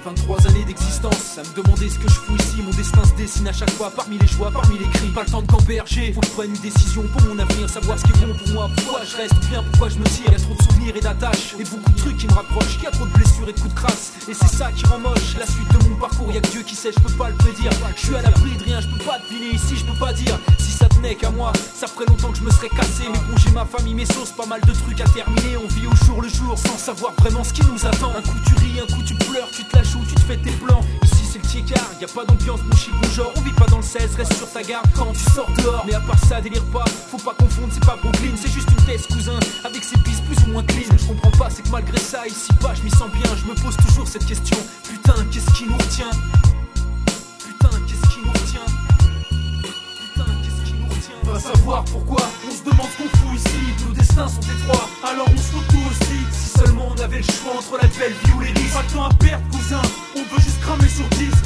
23 années d'existence, à me demander ce que je fous ici. Mon destin se dessine à chaque fois parmi les joies, parmi les cris. Pas le temps de gamberger, faut que je prenne une décision pour mon avenir. Savoir ce qui est bon pour moi, pourquoi je reste, bien pourquoi je me tire. Y'a trop de souvenirs et d'attaches, et beaucoup de trucs qui me rapprochent. Y'a trop de blessures et de coups de crasse, et c'est ça qui rend moche la suite de mon parcours. Y'a que Dieu qui sait, je peux pas le prédire. Je suis à l'abri de rien, je peux pas deviner ici, je peux pas dire. Si ça tenait qu'à moi, ça ferait longtemps que je me serais cassé. Mais bon, j'ai ma famille, mes sauces, pas mal de trucs à terminer. On vit au jour le jour sans savoir vraiment ce qui nous attend. Un coup tu ris, un coup tu pleures, tu te la joues, tu te fais tes plans. Ici c'est le tiécart, y a pas d'ambiance, mon chic, mon genre. On vit pas dans le 16, reste sur ta garde quand tu sors dehors. Mais à part ça, délire pas, faut pas confondre, c'est pas Brooklyn. C'est juste une thèse cousin, avec ses pistes plus ou moins clean. Ce que je comprends pas, c'est que malgré ça, ici pas, je m'y sens bien. Je me pose toujours cette question, putain, qu'est-ce qui nous retient? Putain, qu'est-ce qui nous retient? Putain, qu'est-ce qui nous retient? Va savoir pourquoi, on se demande ce qu'on fout ici. Nos destins sont étroits, alors on se fout tout aussi. Si seulement on avait le choix entre la belle vie ou les risques. Pas le temps à perdre, cousin,